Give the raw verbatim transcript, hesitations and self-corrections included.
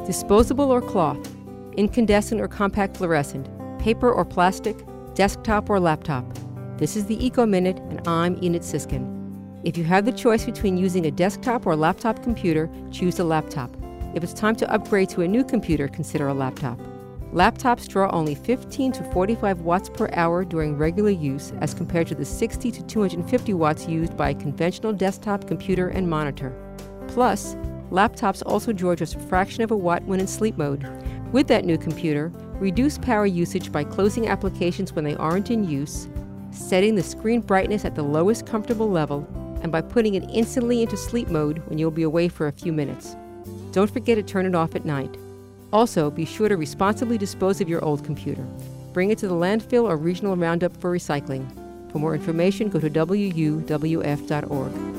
Disposable or cloth, incandescent or compact fluorescent, paper or plastic, desktop or laptop. This is the Eco Minute, and I'm Enid Siskin. If you have the choice between using a desktop or laptop computer, choose a laptop. If it's time to upgrade to a new computer, consider a laptop. Laptops draw only fifteen to forty-five watts per hour during regular use as compared to the sixty to two hundred fifty watts used by a conventional desktop computer and monitor. Plus, laptops also draw just a fraction of a watt when in sleep mode. With that new computer, reduce power usage by closing applications when they aren't in use, setting the screen brightness at the lowest comfortable level, and by putting it instantly into sleep mode when you'll be away for a few minutes. Don't forget to turn it off at night. Also, be sure to responsibly dispose of your old computer. Bring it to the landfill or regional roundup for recycling. For more information, go to W U W F dot org.